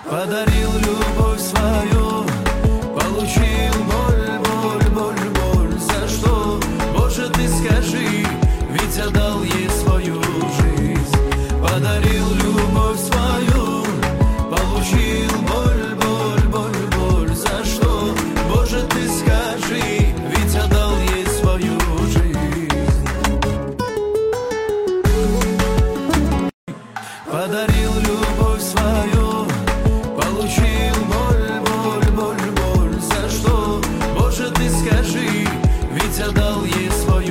Подарил любовь свою, получил боль, боль, боль, боль. За что, Боже, ты скажи, ведь отдал ей свою жизнь. Подарил любовь свою, получил боль, боль, боль, боль. За что, Боже, ты скажи, ведь отдал ей свою жизнь. Подарил любовь свою,